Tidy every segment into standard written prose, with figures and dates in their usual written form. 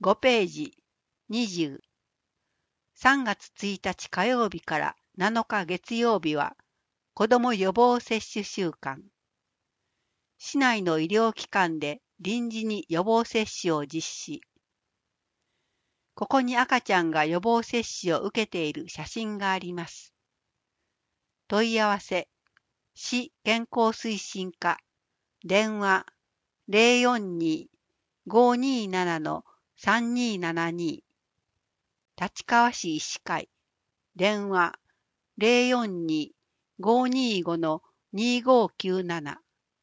5ページ20。3月1日火曜日から7日月曜日は子ども予防接種週間。市内の医療機関で臨時に予防接種を実施。ここに赤ちゃんが予防接種を受けている写真があります。問い合わせ、市健康推進課、電話042-527-3272、立川市医師会、電話042-525-2597、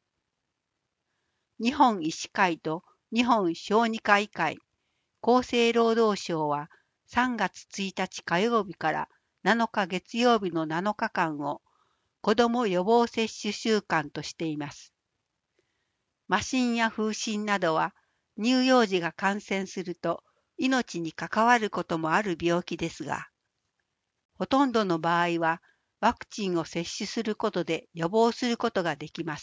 日本医師会と日本小児科医会、厚生労働省は3月1日火曜日から7日月曜日の7日間を子ども予防接種週間としています。麻疹や風疹などは乳幼児が感染すると命に関わることもある病気ですが、ほとんどの場合はワクチンを接種することで予防することができます。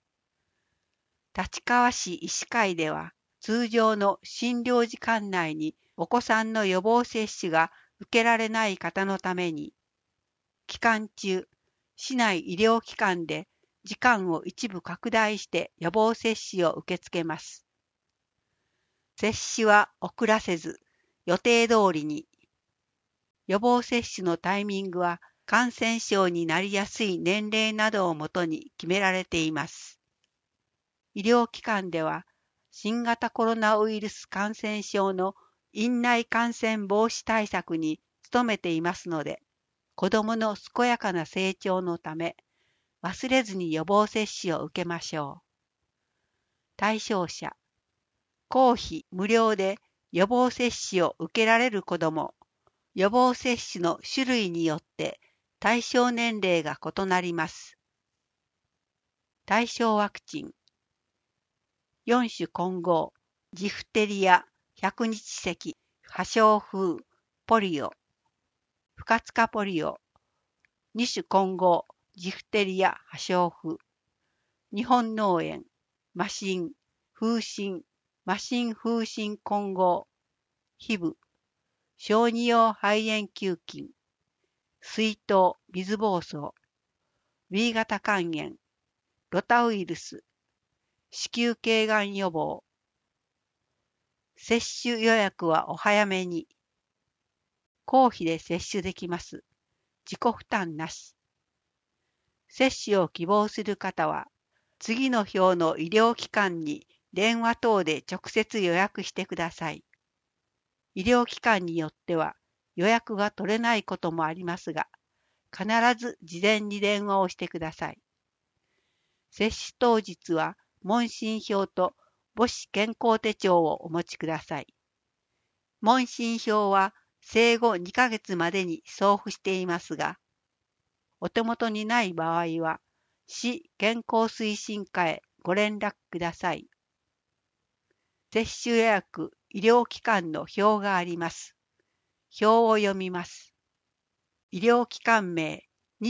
立川市医師会では通常の診療時間内にお子さんの予防接種が受けられない方のために、期間中、市内医療機関で時間を一部拡大して予防接種を受け付けます。接種は遅らせず、予定通りに。予防接種のタイミングは感染症になりやすい年齢などをもとに決められています。医療機関では新型コロナウイルス感染症の院内感染防止対策に努めていますので、子どもの健やかな成長のため、忘れずに予防接種を受けましょう。対象者、公費無料で予防接種を受けられる子ども、予防接種の種類によって対象年齢が異なります。対象ワクチン、4種混合、ジフテリア、百日咳、破傷風、ポリオ、不活化ポリオ、2種混合、ジフテリア、破傷風、日本脳炎、麻疹、風疹、麻疹風疹混合、ヒブ、小児用肺炎球菌、水痘、水疱瘡、B 型肝炎、ロタウイルス、子宮頸がん予防。接種予約はお早めに。公費で接種できます。自己負担なし。接種を希望する方は、次の表の医療機関に電話等で直接予約してください。医療機関によっては予約が取れないこともありますが、必ず事前に電話をしてください。接種当日は問診票と母子健康手帳をお持ちください。問診票は生後2ヶ月までに送付していますが、お手元にない場合は、市健康推進課へご連絡ください。接種予約医療機関の表があります。表を読みます。医療機関名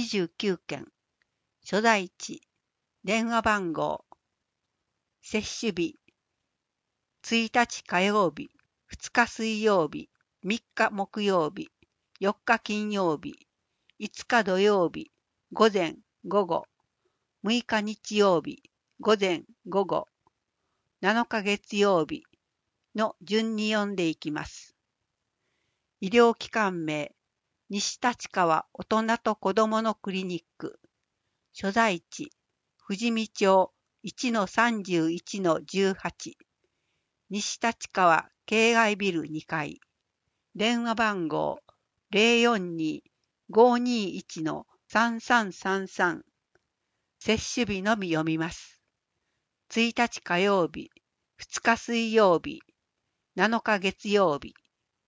29件、所在地、電話番号、接種日、1日火曜日、2日水曜日、3日木曜日、4日金曜日、5日土曜日、午前午後、6日日曜日、午前午後、7日月曜日の順に読んでいきます。医療機関名、西立川大人と子どものクリニック、所在地、富士見町 1-31-18、西立川境外ビル2階、電話番号 042-521-3333、接種日のみ読みます。1日火曜日、2日水曜日、7日月曜日。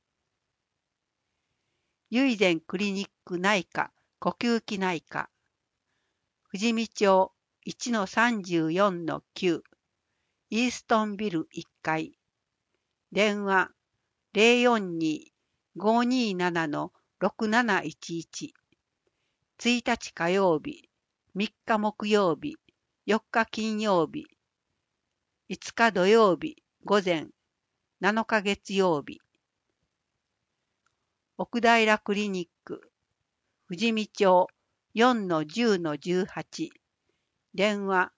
唯善クリニック内科呼吸器内科、富士見町 1-34-9、イーストンビル1階、電話 042-527-6711、1日火曜日、3日木曜日、4日金曜日、5日土曜日午前 7日月曜日。奥平クリニック、富士見町 4-10-18。電話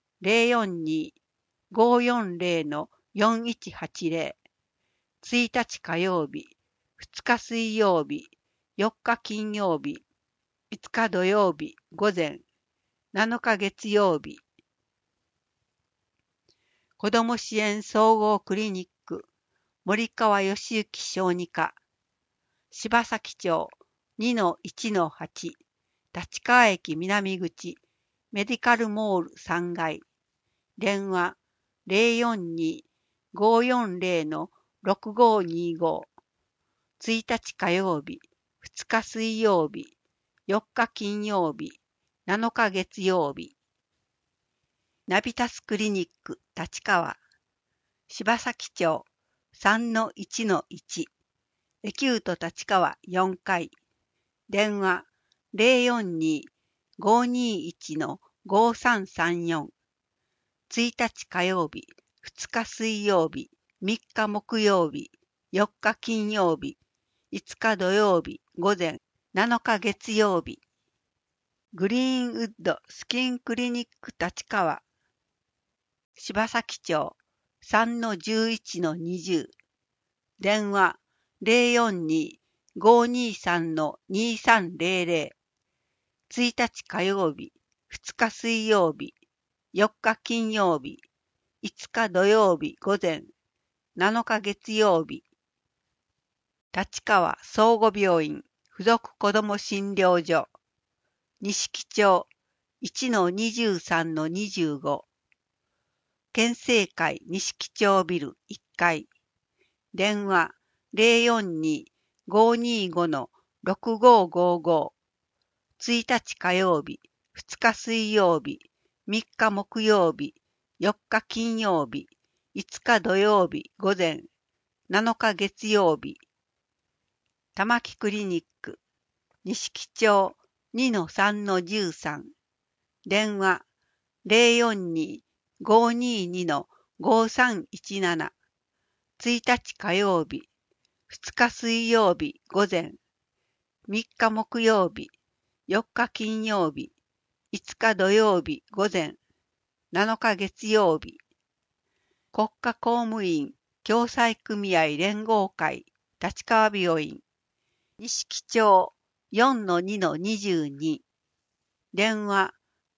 042-540-4180。1日火曜日、2日水曜日、4日金曜日、5日土曜日午前、7日月曜日。子ども支援総合クリニック、森川義行小児科、柴崎町 2-1-8。立川駅南口、メディカルモール3階。電話042-540-6525。1日火曜日、2日水曜日、4日金曜日、7日月曜日。ナビタスクリニック立川、柴崎町 3-1-1。エキュート立川4階。電話042-521-5334。1日火曜日、2日水曜日、3日木曜日、4日金曜日、5日土曜日午前、7日月曜日。グリーンウッドスキンクリニック立川、柴崎町 3-11-20。電話042-523-2300。1日火曜日、2日水曜日、4日金曜日、5日土曜日午前、7日月曜日。立川総合病院附属子ども診療所、錦町 1-23-25。県政会錦町ビル1階。電話042-525-6555。1日火曜日、2日水曜日、3日木曜日、4日金曜日、5日土曜日午前、7日月曜日。玉木クリニック、錦町 2-3-13。電話042-522-5317。1日火曜日、2日水曜日午前、3日木曜日、4日金曜日、5日土曜日午前、7日月曜日。国家公務員共済組合連合会立川病院、錦町 4-2-22。電話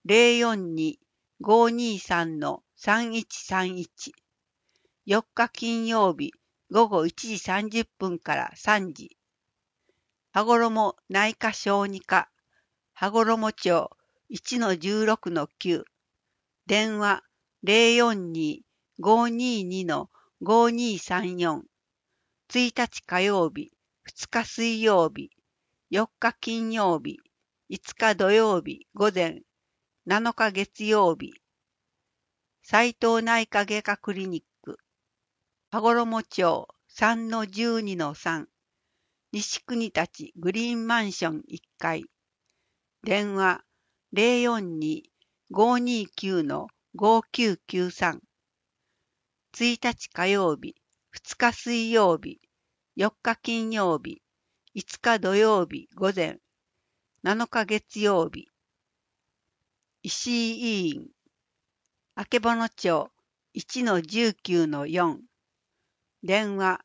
042-523-3131。4日金曜日午後1時30分から3時。羽衣内科小児科、羽衣町 1-16-9。電話042-522-5234。1日火曜日、2日水曜日、4日金曜日、5日土曜日午前、7日月曜日。斉藤内科外科クリニック、羽衣町 3-12-3。西国立グリーンマンション1階。電話042-529-5993。1日火曜日、2日水曜日、4日金曜日、5日土曜日午前、7日月曜日。石井医院、曙町 1-19-4。電話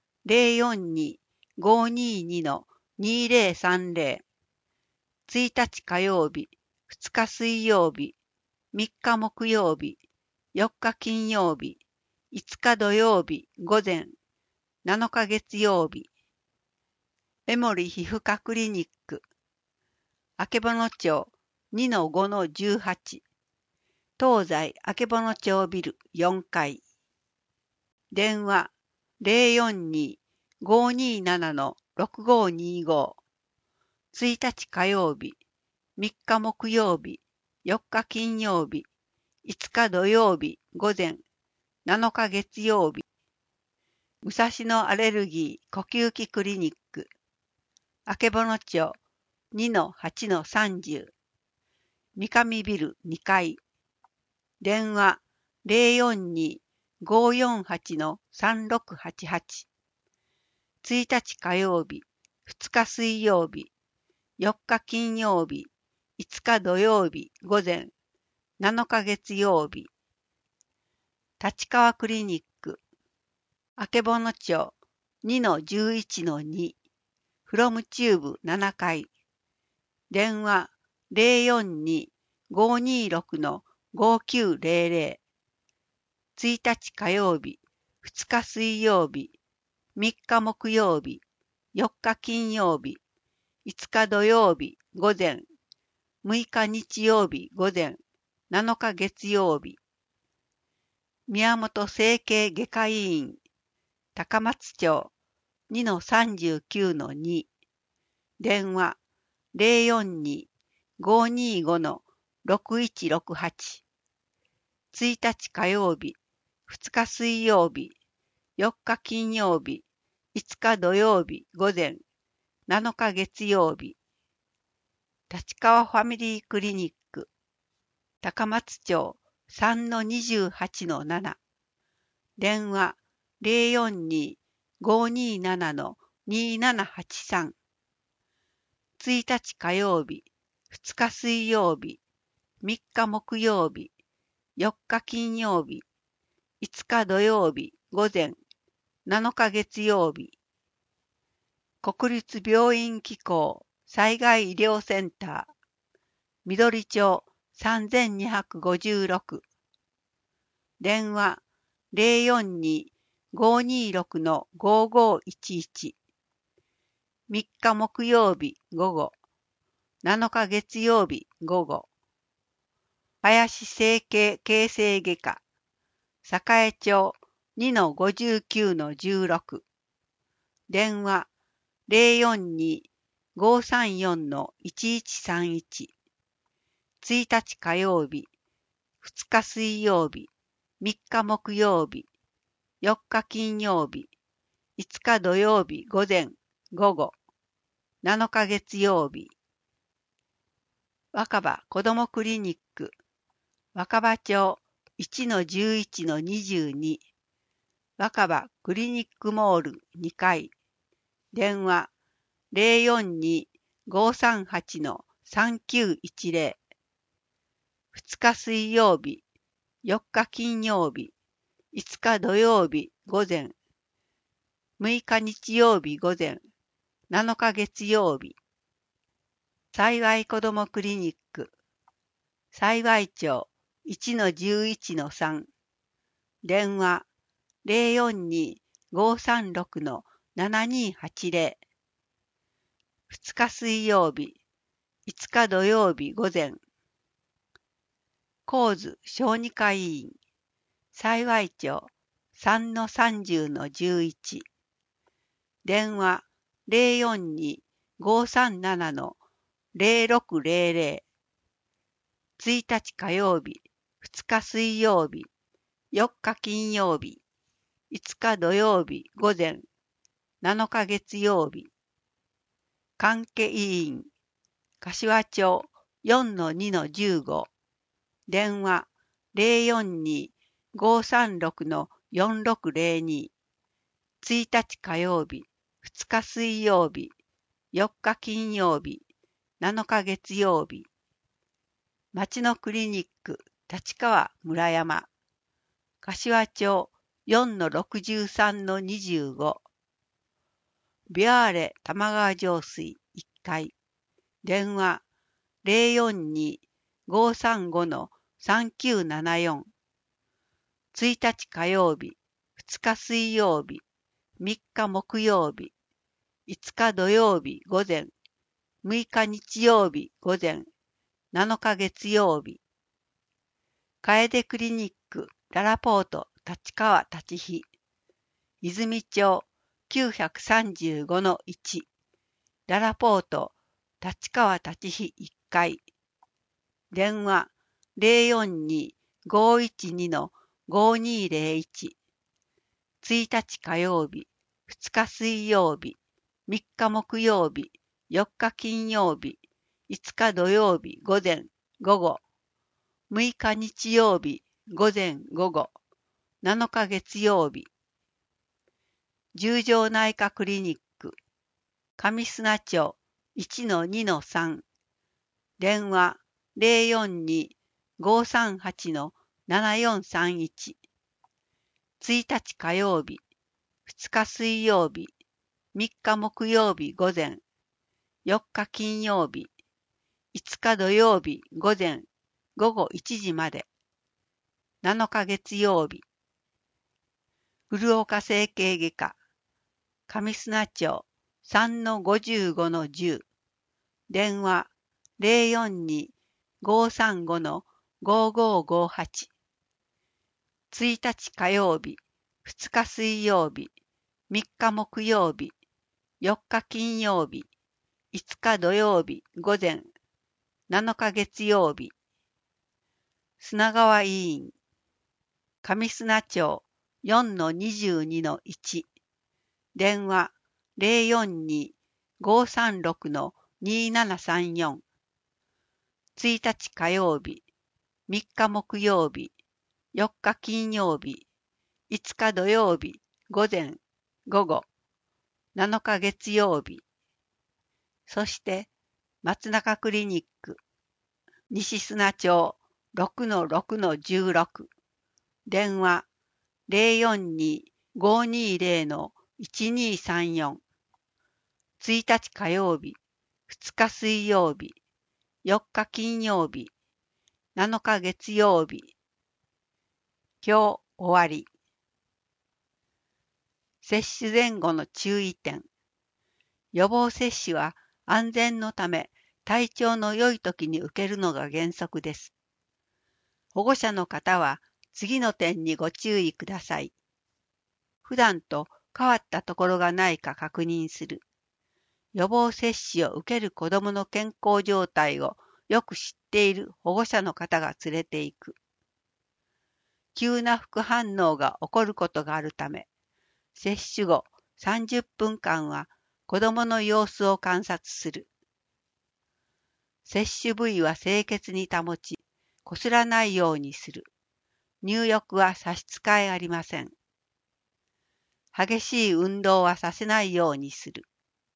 042-522-2030。1日火曜日、2日水曜日、3日木曜日、4日金曜日、5日土曜日午前、7日月曜日。江森皮膚科クリニック、曙町 2-5-18。東西曙町ビル4階。電話042-527-6525。1日火曜日、3日木曜日、4日金曜日、5日土曜日午前、7日月曜日。武蔵野アレルギー呼吸器クリニック、曙町 2-8-30。三上ビル2階。電話 548-3688。1日火曜日、2日水曜日、4日金曜日、5日土曜日午前、7日月曜日。立川クリニック、あけぼの町 2-11-2、フロムチューブ7階。電話042-526-5900。1日火曜日、2日水曜日、3日木曜日、4日金曜日、5日土曜日午前、6日日曜日午前、7日月曜日。宮本整形外科医院、高松町 2-39-2。電話042-525-6168。1日火曜日、2日水曜日、4日金曜日、5日土曜日午前、7日月曜日。立川ファミリークリニック、高松町 3-28-7。電話042-527-2783。1日火曜日、2日水曜日、3日木曜日、4日金曜日、5日土曜日午前、7日月曜日。国立病院機構災害医療センター、緑町3256。電話042-526-5511。3日木曜日午後、7日月曜日午後。林整形形成外科、栄町 2-59-16。電話042-534-1131。1日火曜日、2日水曜日、3日木曜日、4日金曜日、5日土曜日午前、午後、7日月曜日。若葉子どもクリニック、若葉町 1-11-22。若葉クリニックモール2階。電話042-538-3910。2日水曜日、4日金曜日、5日土曜日午前、6日日曜日午前、7日月曜日。幸い子どもクリニック、幸い町 1-11-3。電話042-536-7280。2日水曜日、5日土曜日午前。神津小児科医院、幸い町 3-30-11。電話042-537-0600。1日火曜日、2日水曜日、4日金曜日、5日土曜日午前、7日月曜日。関係委員、柏町 4-2-15。電話042-536-4602。1日火曜日、2日水曜日、4日金曜日、7日月曜日。町のクリニック、立川村山。柏町 4-63-25。ビアーレ玉川上水1階。電話042-535-3974。1日火曜日、2日水曜日、3日木曜日、5日土曜日午前、6日日曜日午前、7日月曜日。楓クリニックララポート立川立飛。泉町 935-1。ララポート立川立飛1階。電話042-512-5201。1日火曜日、2日水曜日、3日木曜日、4日金曜日、5日土曜日午前、午後、6日日曜日午前午後、 7日月曜日、十条内科クリニック、上砂町 1-2-3、電話 042-538-7431、1日火曜日、2日水曜日、3日木曜日午前、4日金曜日、5日土曜日午前、午後1時まで、7日月曜日、古岡整形外科、上砂町 3-55-10、電話 042-535-5558、1日火曜日、2日水曜日、3日木曜日、4日金曜日、5日土曜日午前、7日月曜日、砂川医院、上砂町 4-22-1、電話 042-536-2734、1日火曜日、3日木曜日、4日金曜日、5日土曜日午前、午後、7日月曜日、そして松中クリニック、西砂町 6-6-16、電話 042-520-1234、1日火曜日、2日水曜日、4日金曜日、7日月曜日。今日終わり。接種前後の注意点。予防接種は安全のため体調の良い時に受けるのが原則です。保護者の方は次の点にご注意ください。普段と変わったところがないか確認する。予防接種を受ける子どもの健康状態をよく知っている保護者の方が連れて行く。急な副反応が起こることがあるため、接種後30分間は子どもの様子を観察する。接種部位は清潔に保ち、こすらないようにする。入浴は差し支えありません。激しい運動はさせないようにする。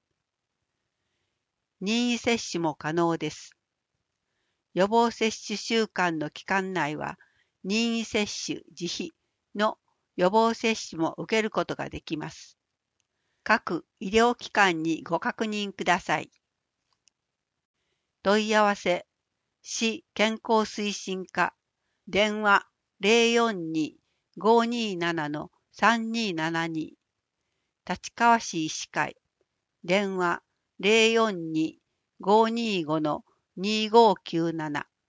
任意接種も可能です。予防接種週間の期間内は、任意接種自費の予防接種も受けることができます。各医療機関にご確認ください。問い合わせ、市健康推進課、電話 042-527-3272、立川市医師会、電話 042-525-2597